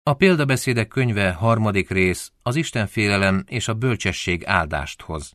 A példabeszédek könyve 3. rész, az istenfélelem és a bölcsesség áldást hoz.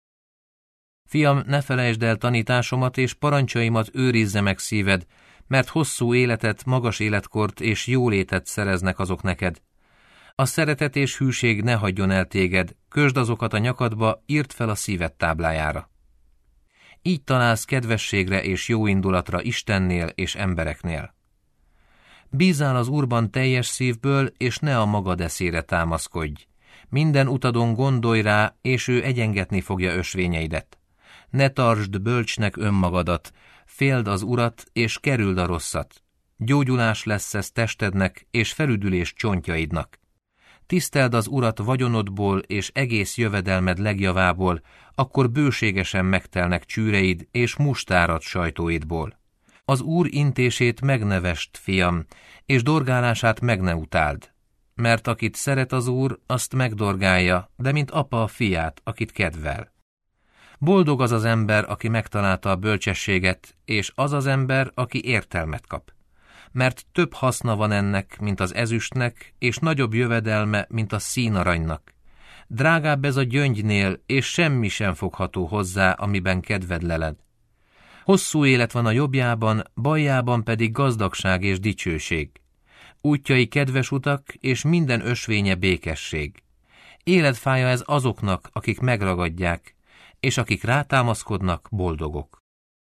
Fiam, ne felejtsd el tanításomat és parancsaimat őrizze meg szíved, mert hosszú életet, magas életkort és jólétet szereznek azok neked. A szeretet és hűség ne hagyjon el téged, kösd azokat a nyakadba, írd fel a szíved táblájára. Így találsz kedvességre és jóindulatra Istennél és embereknél. Bízzál az Úrban teljes szívből, és ne a magad eszére támaszkodj. Minden utadon gondolj rá, és ő egyengetni fogja ösvényeidet. Ne tartsd bölcsnek önmagadat, féld az Urat, és kerüld a rosszat. Gyógyulás lesz ez testednek, és felüdülés csontjaidnak. Tiszteld az Urat vagyonodból és egész jövedelmed legjavából, akkor bőségesen megtelnek csűreid és mustárad sajtóidból. Az Úr intését megnevest, fiam, és dorgálását meg ne utáld. Mert akit szeret az Úr, azt megdorgálja, de mint apa a fiát, akit kedvel. Boldog az az ember, aki megtalálta a bölcsességet, és az az ember, aki értelmet kap. Mert több haszna van ennek, mint az ezüstnek, és nagyobb jövedelme, mint a színaranynak. Drágább ez a gyöngynél, és semmi sem fogható hozzá, amiben kedved leled. Hosszú élet van a jobbjában, baljában pedig gazdagság és dicsőség. Útjai kedves utak, és minden ösvénye békesség. Életfája ez azoknak, akik megragadják, és akik rátámaszkodnak, boldogok.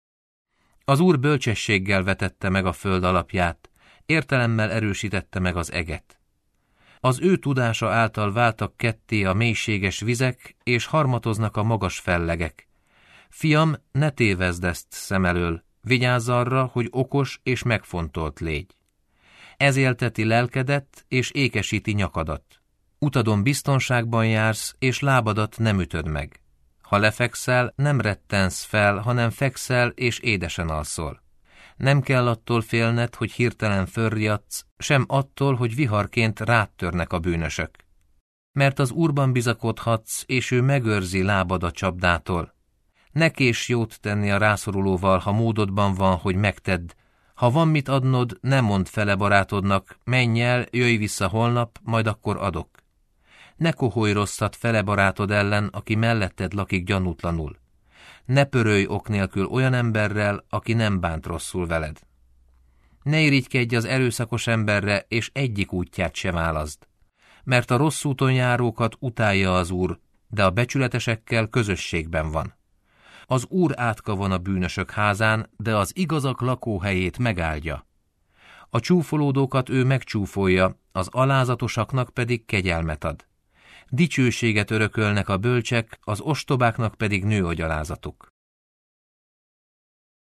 Az Úr bölcsességgel vetette meg a föld alapját, értelemmel erősítette meg az eget. Az ő tudása által váltak ketté a mélységes vizek, és harmatoznak a magas fellegek. Fiam, ne tévezd ezt szem elől, vigyázz arra, hogy okos és megfontolt légy. Ez élteti lelkedet, és ékesíti nyakadat. Utadon biztonságban jársz, és lábadat nem ütöd meg. Ha lefekszel, nem rettensz fel, hanem fekszel, és édesen alszol. Nem kell attól félned, hogy hirtelen fölriadsz, sem attól, hogy viharként rád törnek a bűnösök. Mert az Úrban bizakodhatsz, és ő megőrzi lábad a csapdától. Ne késd jót tenni a rászorulóval, ha módodban van, hogy megtedd. Ha van mit adnod, ne mondd fele barátodnak, menj el, jöjj vissza holnap, majd akkor adok. Ne koholj rosszat fele barátod ellen, aki melletted lakik gyanútlanul. Ne pörölj ok nélkül olyan emberrel, aki nem bánt rosszul veled. Ne irigykedj az erőszakos emberre, és egyik útját sem válaszd. Mert a rossz úton járókat utálja az Úr, de a becsületesekkel közösségben van. Az Úr átka van a bűnösök házán, de az igazak lakóhelyét megáldja. A csúfolódókat ő megcsúfolja, az alázatosaknak pedig kegyelmet ad. Dicsőséget örökölnek a bölcsek, az ostobáknak pedig nő a gyalázatuk.